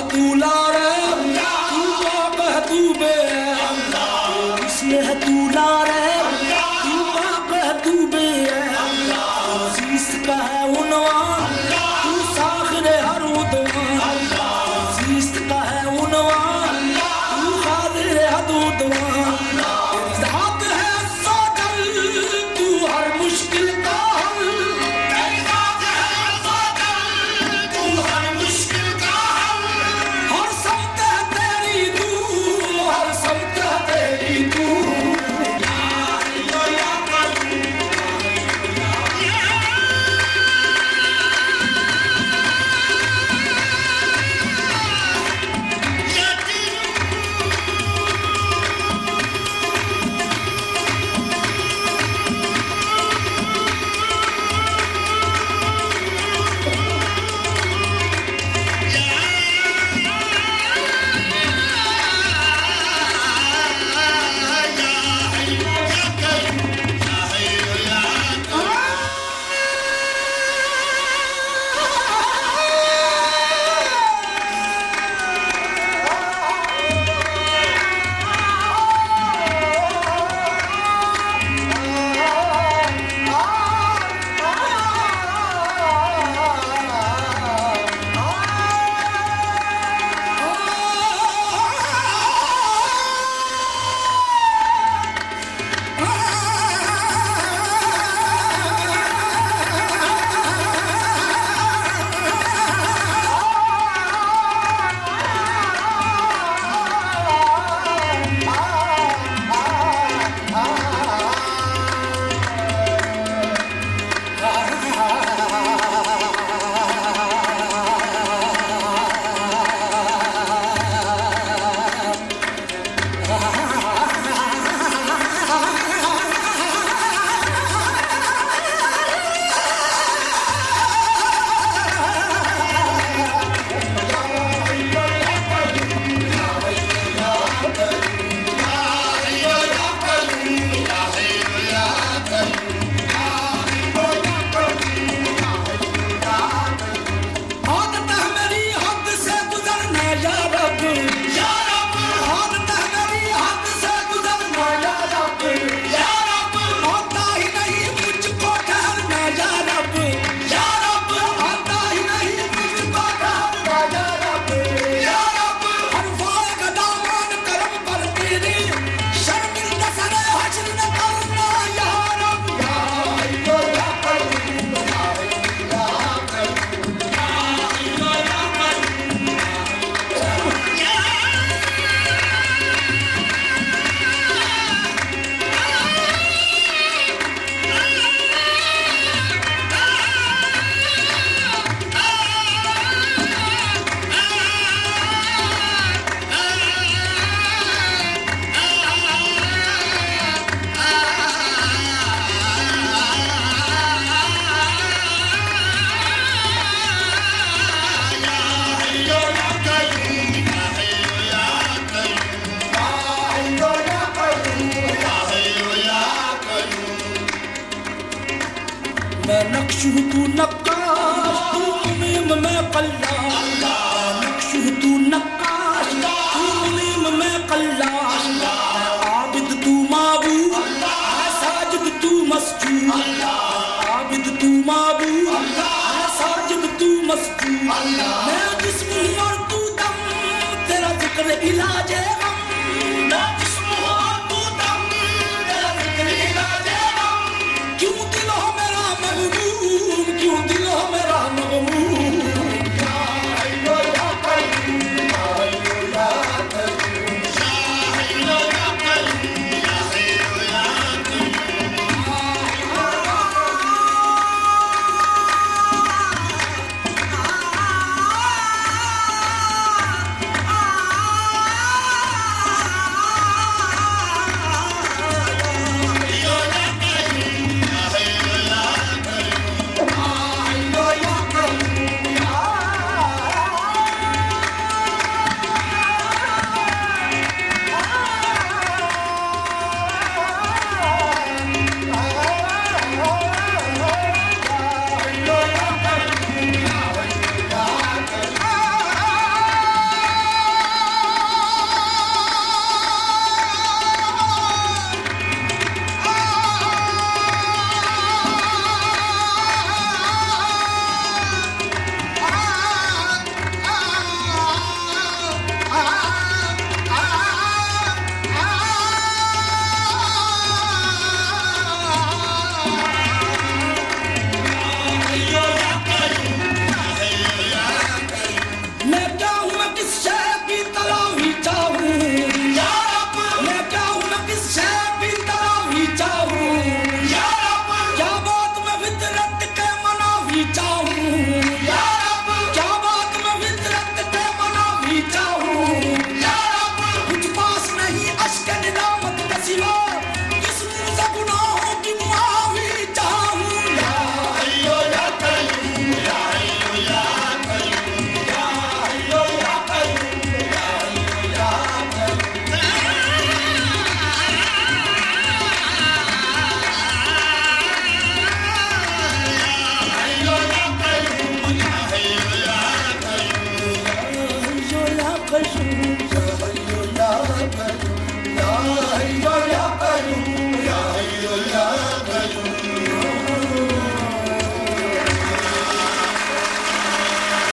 तू ला रे तू बाप है तू बे इसलिए है तू ला रे तू बाप है तू बे अजीज का है उन्वान तू साखिर हर उद्वान अजीज का है उन्वान तू खादिर हद उद्वान तेरी जात है साजल तू हर मुश्किल का हल तेरी जात है साजल तू हर मुश्किल का हल हर समत है तेरी तू हर समत है तेरी तू मैं नक्श हूँ तू नक्काश तू मुनीम मैं कल्लाश नक्श हूँ तू नक्काश तू मुनीम मैं कल्लाश आबिद तू माबूद मैं साजिद तू मस्जूद आबिद तू माबूद मैं साजिद तू मस्जूद मैं जिस्म हूँ और तू दम तेरा जिक्र इलाज है मैं जिस्म हूँ और तू दम तेरा जिक्र इलाज है क्यों दिल हो मेरा मगमूम क्यों दिल हो मेरा मगमूम की चाल